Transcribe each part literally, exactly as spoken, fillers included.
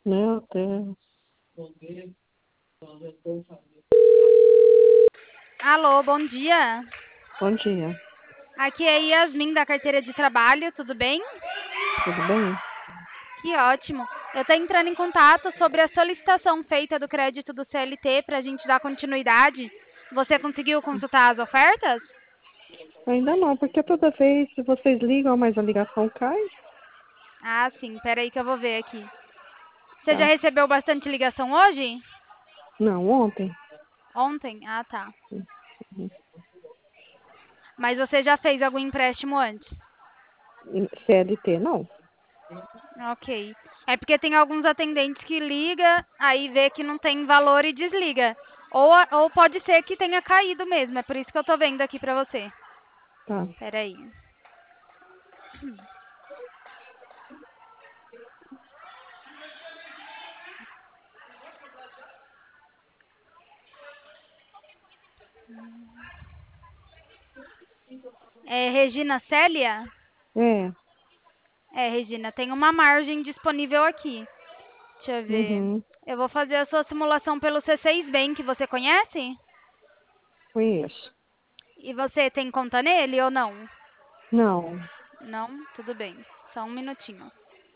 Meu Deus. Alô, bom dia. Bom dia. Aqui é Yasmin da carteira de trabalho, tudo bem? Tudo bem? Que ótimo. Eu estou entrando em contato sobre a solicitação feita do crédito do C L T para a gente dar continuidade. Você conseguiu consultar as ofertas? Ainda não, porque toda vez que vocês ligam, mas a ligação cai. Ah, sim. Peraí que eu vou ver aqui. Você já Tá. recebeu bastante ligação hoje? Não, ontem. Ontem? Ah, tá. Uhum. Mas você já fez algum empréstimo antes? C L T, não. Ok. É porque tem alguns atendentes que liga, aí vê que não tem valor e desliga. Ou, ou pode ser que tenha caído mesmo, é por isso que eu tô vendo aqui pra você. Tá. Peraí. É Regina Célia? É. É, Regina, tem uma margem disponível aqui. Deixa eu ver. Uhum. Eu vou fazer a sua simulação pelo C seis Bank, você conhece? Conheço. E você tem conta nele ou não? Não. Não? Tudo bem. Só um minutinho.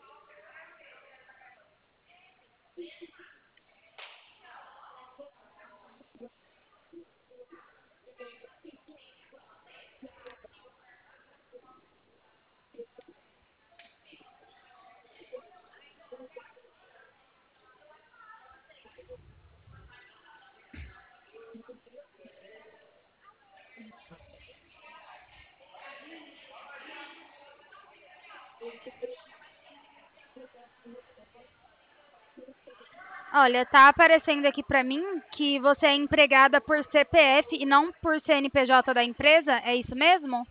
Olha, tá aparecendo aqui pra mim que você é empregada por C P F e não por C N P J da empresa, é isso mesmo?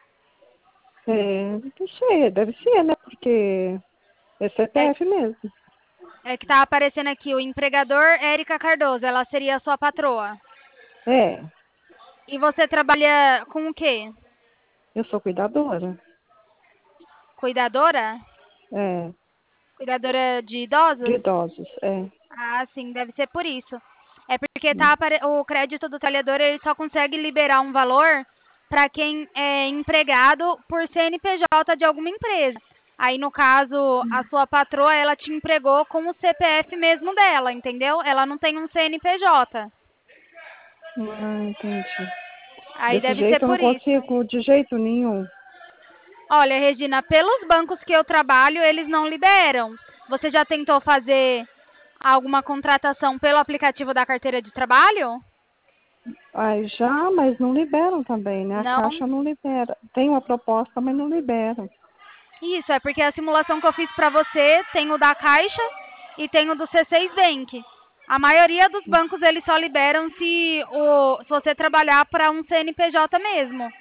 É, não sei, deve ser, né? Porque é É, C P F mesmo. é que tá aparecendo aqui o empregador Érica Cardoso, ela seria a sua patroa. É, E você trabalha com o quê? eu sou cuidadora. Cuidadora? É, Cuidadora de de idosos? idosos. É. Ah, sim, deve ser por isso. É porque tá apare- o crédito do trabalhador ele só consegue liberar um valor para quem é empregado por C N P J de alguma empresa. Aí, no caso, a sua patroa, ela te empregou com o C P F mesmo dela, entendeu? Ela não tem um C N P J. Ah, entendi. Aí Desse deve ser jeito eu não por isso. consigo de jeito nenhum. Olha, Regina, pelos bancos que eu trabalho, eles não liberam. Você já tentou fazer alguma contratação pelo aplicativo da carteira de trabalho? Aí já, mas não liberam também, né? A Não. Caixa não libera. Tem uma proposta, mas não libera. Isso, é porque a simulação que eu fiz para você tem o da Caixa e tem o do C seis Bank. A maioria dos bancos eles só liberam se, o, se você trabalhar para um C N P J mesmo.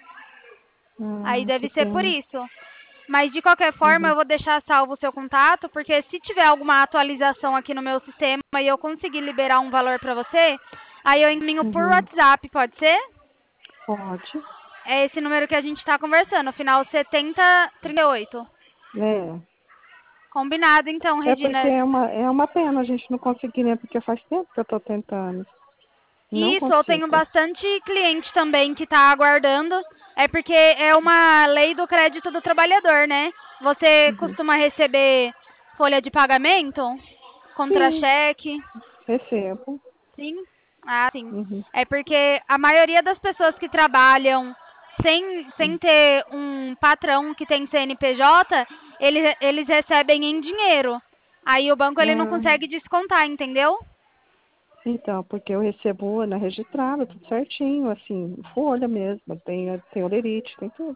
Aí Ah, que deve ser por pena. isso. Mas de qualquer forma eu Uhum, vou deixar salvo o seu contato, porque se tiver alguma atualização aqui no meu sistema e eu conseguir liberar um valor para você, aí eu encaminho por uhum. WhatsApp, pode ser? Pode. É esse número que a gente está conversando, final setenta trinta e oito. É. Combinado então, É porque Regina. é uma, é uma pena a gente não conseguir, né? Porque faz tempo que eu tô tentando. Não Isso, eu tenho consigo. bastante cliente também que está aguardando. É porque é uma lei do crédito do trabalhador, né? Você Uhum. costuma receber folha de pagamento? Sim, Contra-cheque? recebo. Sim? Ah, sim. Uhum. É porque a maioria das pessoas que trabalham sem, sem ter um patrão que tem C N P J, eles, eles recebem em dinheiro. Aí o banco ele não Ah, consegue descontar, entendeu? então, porque eu recebo na registrada, tudo certinho, assim, folha mesmo, tem, tem olerite, tem tudo.